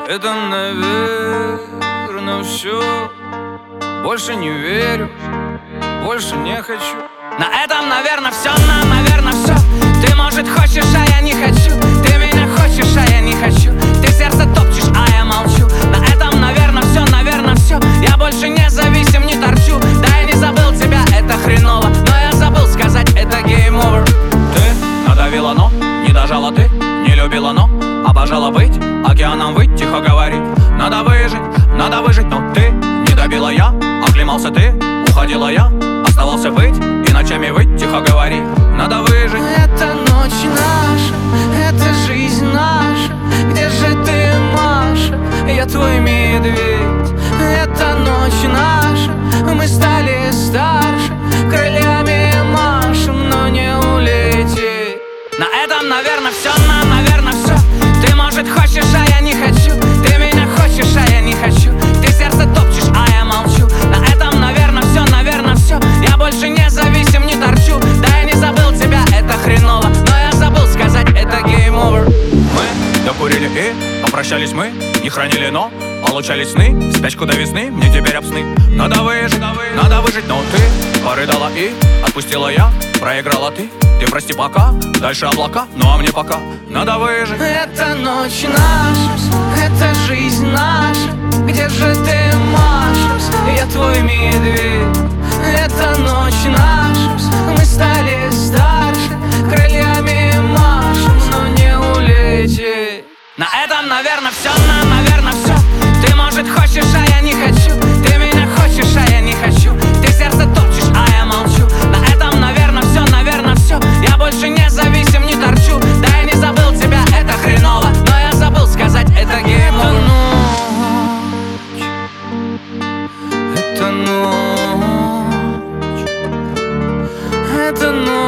Это, наверное, все. Больше не верю, больше не хочу. На этом, наверное, все, наверное, все. Ты, может, хочешь, а я не хочу. Ты меня хочешь, а я не хочу. Ты сердце топчешь, а я молчу. На этом, наверное, все. Я больше не зависим, не торчу. Да, я не забыл тебя, это хреново. Но я забыл сказать, это game over. Ты надавила, но не дожала, ты не любила, но обожала быть океаном, выть, тихо говорить. Надо выжить, но ты не добила, я оклемался, ты уходила, я оставался быть и ночами выть, тихо говори. Надо выжить. Это ночь наша, это жизнь наша. Где же ты, Маша? Я твой медведь. Это ночь наша, мы стали старше. Крыльями машем, но не улететь. На этом, наверное, все, наверное, все. Ты, может, хочешь, а я не хочу. Ты меня хочешь, а я не хочу. Ты сердце топчешь, а я молчу. На этом, наверное, все. Я больше не зависим, не торчу. Да, я не забыл тебя, это хреново. Но я забыл сказать, это game over. Мы докурили и попрощались мы. Не хранили, но получались сны. Спячку до весны, мне теперь об сны. Надо выжить, но ты порыдала и отпустила я. Проиграла ты прости пока. Дальше облака, ну а мне пока надо выжить. Это ночь наша, это жизнь наша. Где же ты, Маша? Я твой медведь. Это ночь наша, мы стали старше. Крыльями машем, но не улететь. На этом, наверное, все, наверное, все. Ты, может, хочешь, а я не хочу. Ты меня хочешь, а я не хочу. Ты сердце топчешь, а я молчу. На этом, наверное, все. Я больше не зависим, не торчу. Да, я не забыл тебя, это хреново. Но я забыл сказать, это game over. Это ночь. Это ночь.